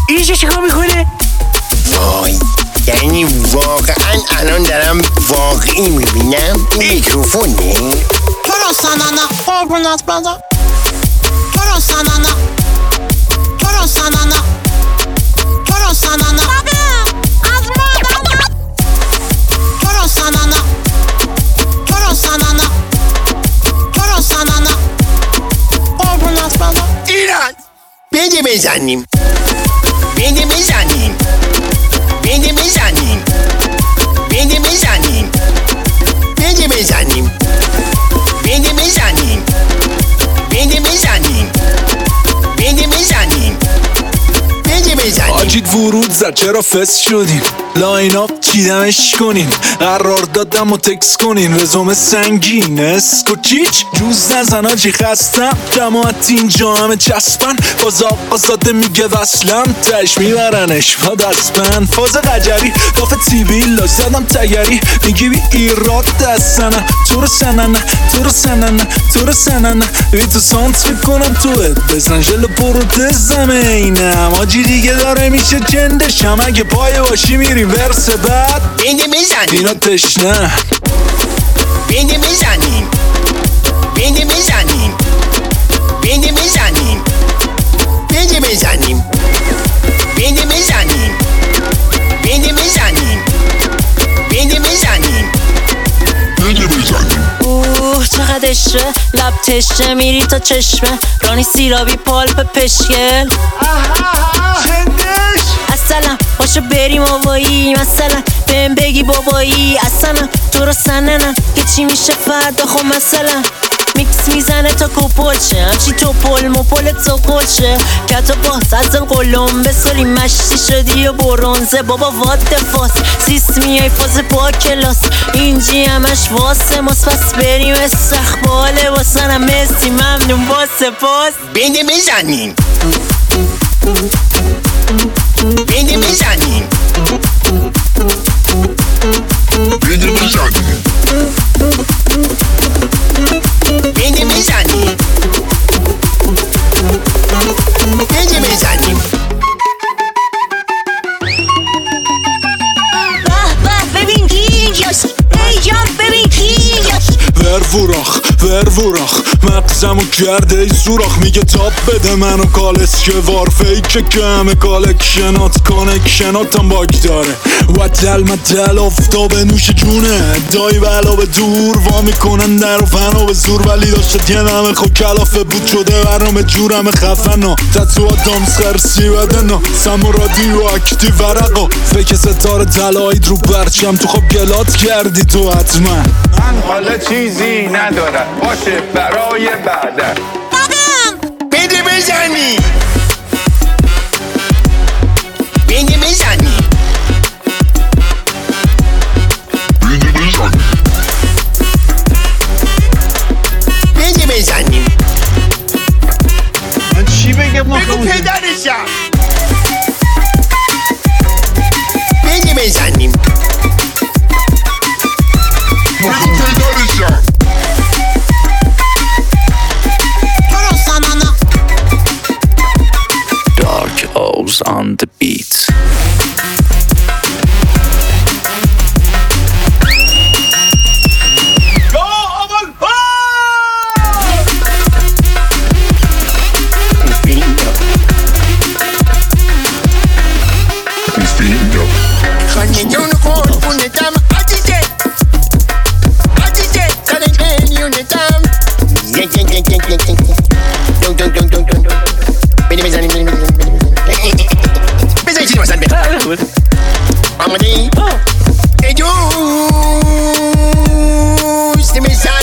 اینجا چیکار میکنه؟ وای، یعنی واقعا الان دارم واقعی میبینم. این میکروفونه؟ چرا سننه قربونت بدم؟ چرا سننه؟ چرا سننه؟ چرا سننه؟ از مادر چرا سننه؟ چرا سننه؟ چرا سننه؟ قربونت بدم. ایران بده بزنیم، بده بزنیم، بده بزنیم، بده بزنیم، بده بزنیم، بده بزنیم، بده بزنیم، بده بزنیم، بده بزنیم. آجید ورود زد چرا فس شدین؟ لاین اپ چیدمش کنین، قرار دادم و تکس کنین، رزومه سنگین اسکو چیچ جوز نزن آجی خستم، جماعت اینجا همه چسبن، باز آقا زاده میگه وصلم، تش میبرنش با دستبند، فاز قجری کاف تیوی لاش زدم تگری، میگی بی ایراد دستنه، تو رو سننه، تو رو سننه، تو رو سننه، بی تو سانت میکنم توت بزن جل پروتزم اینم، آجی دیگه داره میشه جندشم، اگه پای باشی میری ورس بعد بده بزنیم، اینا تشنه بده بزنیم، بده بزنیم، بده بزنیم، بده بزنیم، بده بزنیم، بده بزنیم، بده بزنیم، بده بزنیم. چقدر عشقه لب تشه میری تا چشمه رانی سیرابی پالپ پشکل اصلا باشو بریم آوایی مثلا بهم بگی بابایی اصلا تو رو سننم که چی میشه فردا خب مثلا میکس میزنه تا کپل شه همچی تو پل مپلت تو کل شه کتا باز از قلم بسالی مشتی شدی و برونزه بابا وات فاس سیست میای فاز با کلاس اینجی همش واسه ماست پس بریم استقباله واسنم مسی ممنون با سپاس بده بزنیم، بده بزنیم، بده بزنیم، بده بزنیم، بده بزنیم. به ببین کی اینجاست ای جان ببین کی اینجاست ور مغزمو کرده ای سوراخ میگه تاب بده منو کالس که وار فیکه که همه کالکشنات کانکشناتم باگ داره وطل مطل افتابه نوش جونه دایی بلا به دور وا میکنن در و فنا به زور ولی داشت یه نمه خو کلافه بود شده برنامه جورم خفنا تتو آدامس خرسی بدنا سم و رادیو اکتیو ورقا فکر ستاره تلایید رو برچم تو خب گلات کردی تو حتما من حالا چیزی ندارم باشه برای بعدن بده بزنی، بده بزنی، بده بزنی، بده بزنیم. من چی بگم بگو پدرشم، بده بزنیم، بگو پدرشم. Dark O's on the beat. Amadi, ellos se me salen.